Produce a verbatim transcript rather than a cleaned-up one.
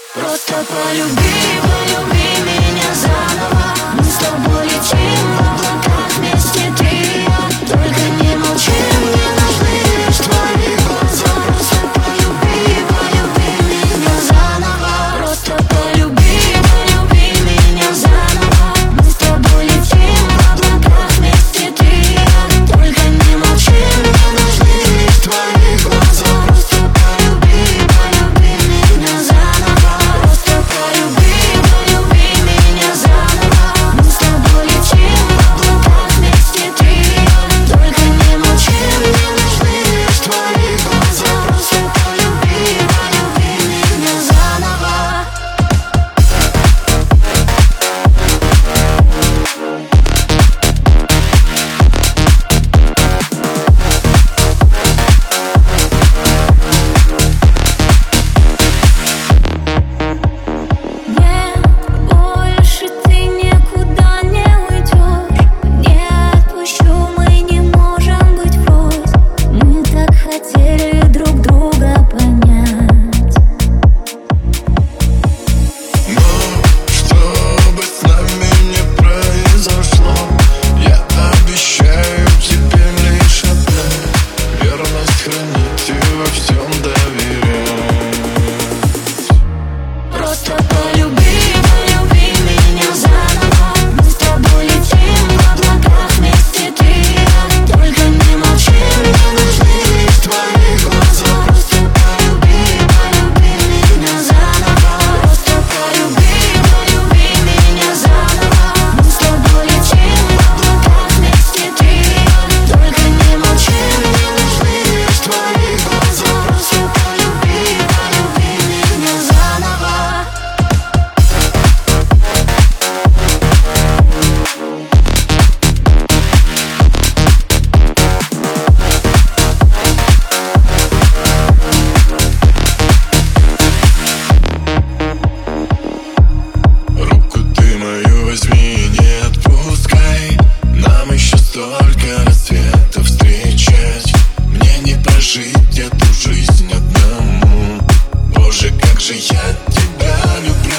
Просто полюби, полюби меня заново. Мы с тобой летим в облаках вместе, ты и я. Только не молчи, мне нужны лишь твои глаза. Просто полюби, полюби меня заново. Просто полюби, полюби меня заново. Мы с тобой летим в облаках вместе, ты и я. Только не молчи, мне нужны лишь твои глаза. Просто полюби, полюби меня заново. Просто полюби, полюби меня заново. Мы с тобой летим в облаках вместе, ты и я. Только не молчи, мне нужны лишь твои глаза. Просто полюби, полюби меня заново. Нет, больше ты никуда не уйдешь. Не отпущу, мы не можем быть врозь. Мы так хотели друг друга понять. Но что бы с нами не произошло, я обещаю тебе лишь одно: верность хранить и во всем доверять. Просто полюби, полюби меня заново. Мы с тобой летим в облаках вместе, ты и я. Только не молчи, мне нужны лишь твои глаза. Просто полюби, полюби меня заново. Просто полюби, полюби меня заново. Мы с тобой летим в облаках вместе, ты и я. Только не молчи, мне нужны лишь твои глаза. Просто полюби, полюби меня заново. Руку ты мою возьми и не отпускай. Нам еще столько рассветов встречать. Мне не прожить эту жизнь одному. Боже, как же я тебя люблю.